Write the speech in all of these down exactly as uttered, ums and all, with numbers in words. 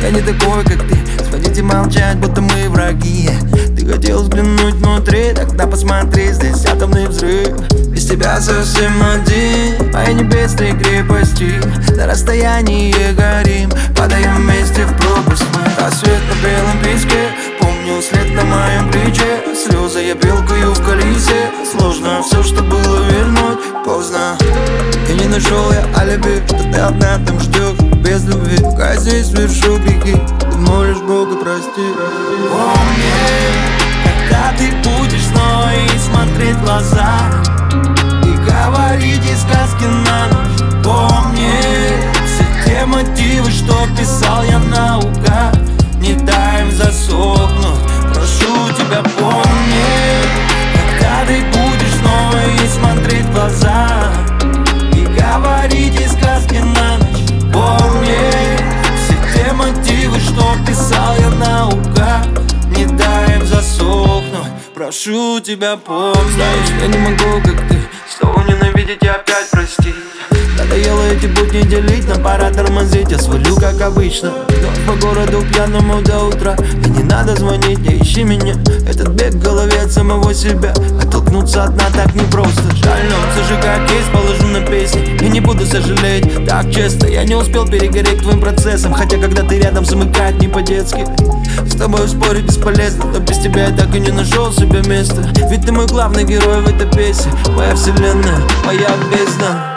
Я не такой, как ты, звонить и молчать, будто мы враги. Ты хотел взглянуть внутри, тогда посмотри, здесь атомный взрыв. Без тебя совсем один, мои небесные крепости. На расстоянии горим, падаем вместе в пропасть мы. Рассвет на белом песке, помню след на моем плече. Слезы я пилкаю в колесе, сложно все, что было, вернуть поздно. И не нашел я алиби, что ты одна там ждешь без любви. Пока здесь вершу грехи, ты молишь Бога прости. Помни, когда ты будешь снова и смотреть в глаза и говорить ей сказки на ночь. Помни все те мотивы, что писал я наугад. Не дай им засохнуть, прошу тебя, помни, когда ты будешь снова и смотреть в глаза и говорить ей сказки на ночь. Помни все те мотивы, что писал я наугад. Не дай им засохнуть, прошу тебя, помни. Знаешь, я не могу, как ты, снова ненавидеть и опять простить. надоело эти будни делить, нам пора тормозить. Я свалю, как обычно, вновь по городу пьяному до утра. И не надо звонить, не ищи меня. Этот бег в голове от самого себя, оттолкнуться от дна так непросто. Жаль, но все же как есть, положу на песни и не буду сожалеть. Так честно, я не успел перегореть твоим процессом, хотя когда ты рядом, замыкает не по-детски. С тобой спорить бесполезно, но без тебя я так и не нашел себе места. Ведь ты мой главный герой в этой песне, моя вселенная, моя бездна.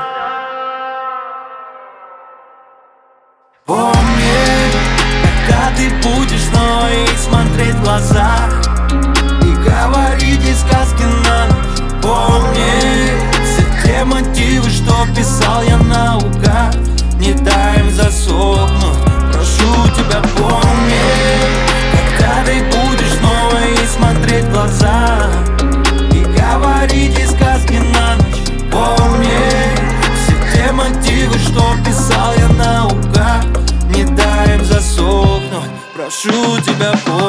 Помни, когда ты будешь снова и смотреть в глаза и говорить ей сказки на ночь. Помни все те мотивы, что писал я наугад. Не дай им засохнуть, прошу тебя, помни, когда ты будешь снова и смотреть в глаза и говорить ей сказки на ночь. Помни все те мотивы, что писал я наугад. Не дай им засохнуть, прошу тебя, помни.